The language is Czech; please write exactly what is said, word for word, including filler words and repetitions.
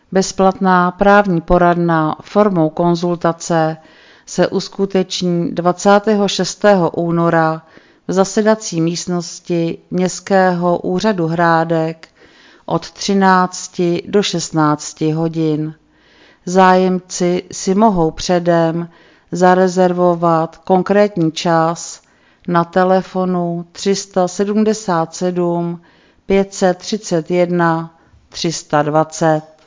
Bezplatná právní poradna formou konzultace se uskuteční dvacátého šestého února v zasedací místnosti Městského úřadu Hrádek od třinácti do šestnácti hodin. Zájemci si mohou předem zarezervovat konkrétní čas na telefonu tři sta sedmdesát sedm pět set třicet jedna tři sta dvacet.